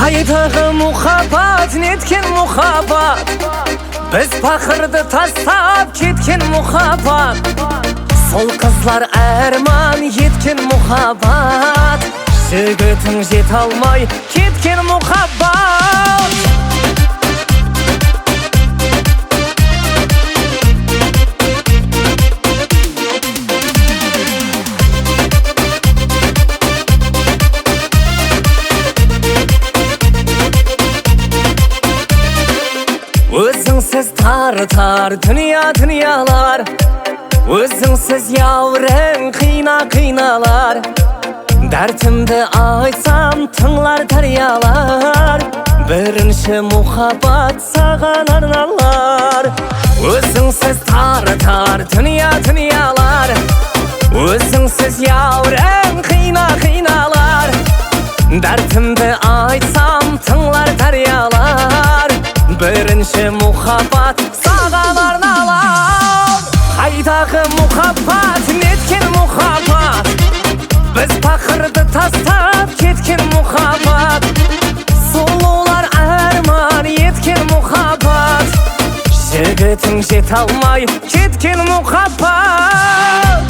Қайдағы мұхаббат, неткен мұхаббат, біз пақырды тастап кеткен мұхаббат. Сол қызлар әрман еткен мұхаббат, жігітің жете алмай кеткен мұхаббат. Өзіңсіз тартар дүниялар, өзіңсіз яурың қиналар. Дәртімді айтсам тыңлар дариялар, бірінші мұхаббат саған арналар. Өзіңсіз тартар дүниялар, өзіңсіз яурың қиналар. Дәртімді айтсам тыңлар дариялар, бірінші мұхаббат саған арналар. Қайдағы мұхаббат, неткен мұхаббат, біз пақырды тастап кеткен мұхаббат. Сұлулар арман еткен мұхаббат, жігітің жете алмай кеткен мұхаббат.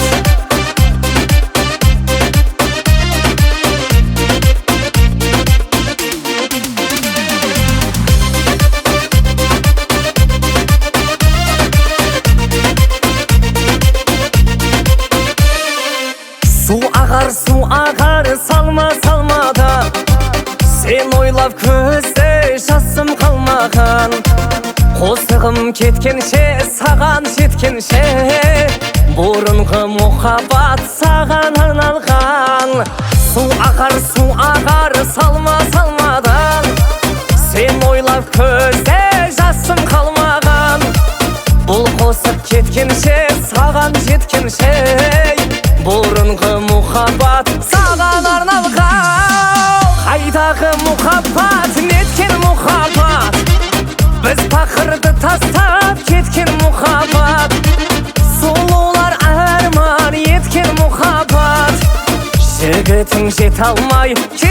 Су ағар салмада, сен ойлап көзде жасым қалмаған. Қосығым кеткенше, саған жеткенше, бұрынғы мұхаббат саған арналған. Су ағар салмадан, сен ойлап көзде жасым қалмаған. Бұл қосып кеткенше, саған жеткенше, бұрынғы мұхаббат саған арналған. Қайдағы мұхаббат, неткен мұхаббат, біз пақырды тастап кеткен мұхаббат. Сұлулар арман еткен мұхаббат, жігітің жете алмай